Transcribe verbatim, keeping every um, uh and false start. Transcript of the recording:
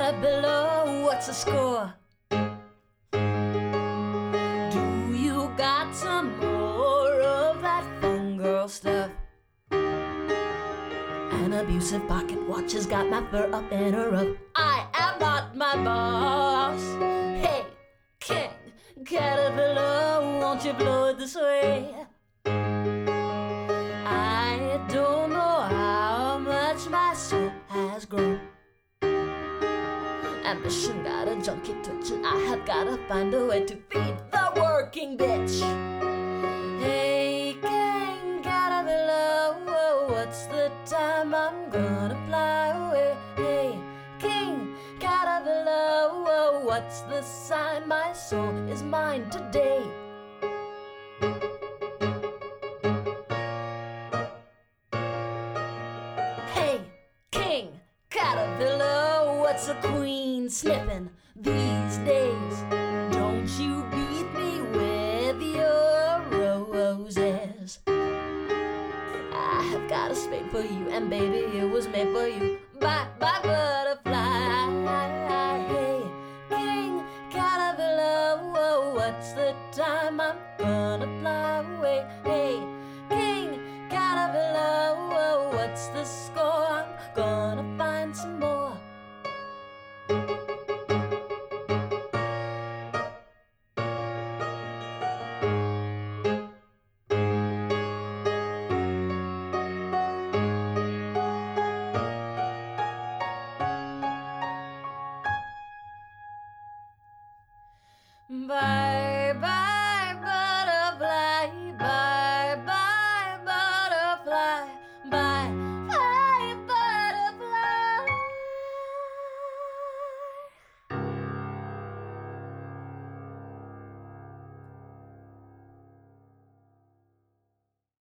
caterpillar, what's the score? Do you got some more of that fun girl stuff? An abusive pocket watch has got my fur up in a ruff. I am not my boss. Hey, king caterpillar, won't you blow it this way? I don't know how much my soul has grown. Ambition got a junkie twitching. I have gotta find a way to feed the working bitch. Hey, king caterpillar, whoa, what's the time I'm gonna fly away? Hey, king caterpillar, whoa, what's the sign? My soul is mine today. Hey, king caterpillar, what's a queen sniffing these days? Don't you beat me with your roses. I have got a spade for you, and baby, it was made for you. Bye, bye, butterfly. Hey, king caterpillar, whoa, what's the time? I'm gonna fly away. Hey, king caterpillar, whoa, what's the score? I'm gonna find some more.